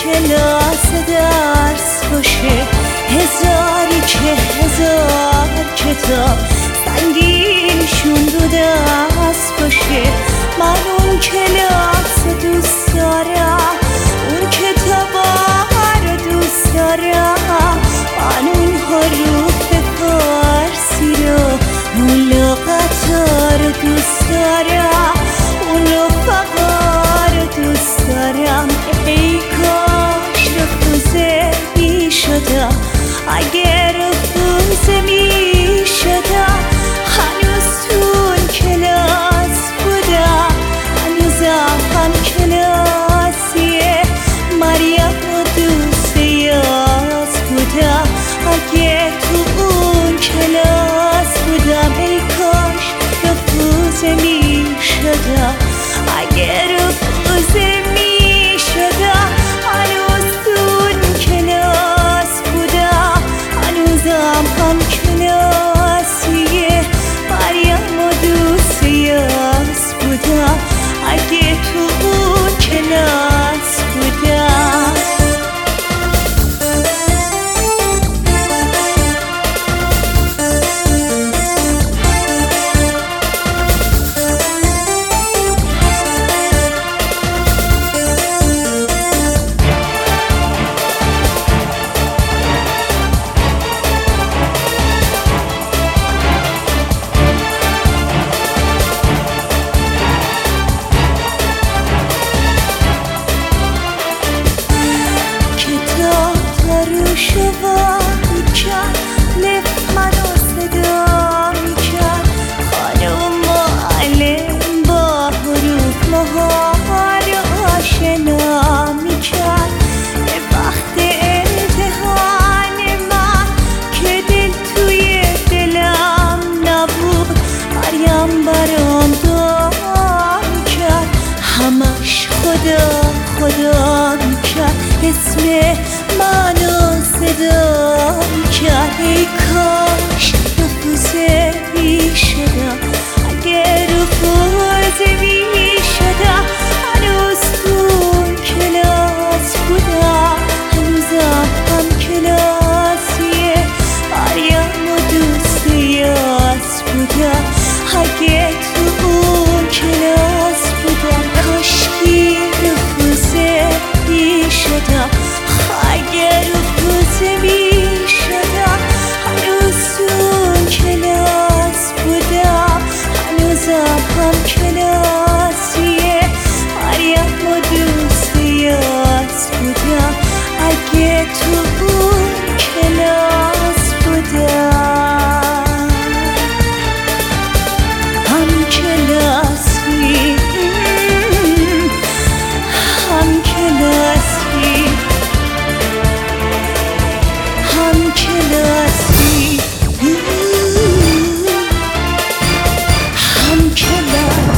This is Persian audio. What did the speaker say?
کلاس درس باشه، هزاری که هزار کتاب سنگینشون دو دست باشه. من اون کلاس دوست دارم، اون کتابا رو دوست دارم، من اون حروف فارسی رو، اون لغتا رو دوست دارم، اون رفقا رو دوست دارم. ای کاش رفوزه می شدم، اگر رفوزه می شدم هنوز تون کلاس بودم، هنوزم هم کلاسیه مریم و دوست یاس بودم. اگه تو اون کلاس بودم ای کاش رفوزه می شدم، اگه رفوزه می شدم هنوز تو اون کلاس بودم، هنوزم هم کلاسیه مریم و دوست یاس بودم، اگه تو اون کلاس بودم. شوا میکرد لب منو صدا میکرد، خانم معلم با حروف ماها رو آشنا میکرد. به وقت امتحان من که دل توی دلم نبود، مریم برام دعا میکرد، همش خدا خدا میکرد، اسم منو صدا میکرد. ای کاش رفوزه می شدم، اگه رفوزه می شدم هنوز تو کلاس بودم، هنوزم هم کلاسیه مریم و دوست یاس بودم، اگه تو اون کلاس بودم کاشکی رفوزه می شدم، اگه رفوزه می شدم هنوز اون کلاس بودم، هنوزم هم کلاسیه مریم و دوست یاس بودم، اگه تو اون کلاس بودم. هم کلاسی هم کلاسی هم کلاسی هم کلاسی